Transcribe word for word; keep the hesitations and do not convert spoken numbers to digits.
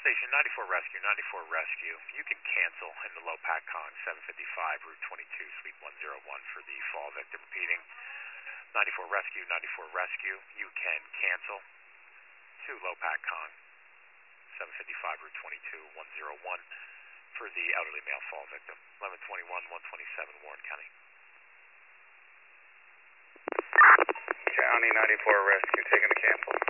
Station ninety-four Rescue, ninety-four Rescue. You can cancel in the Lopac Con, seven fifty-five, Route twenty-two, Suite one oh one for the fall victim. Repeating, ninety-four Rescue, ninety-four Rescue. You can cancel to Lopac Con, seven fifty-five, Route twenty-two, one oh one for the elderly male fall victim. eleven twenty-one, one twenty-seven, Warren County. County ninety-four Rescue, taking the cancel.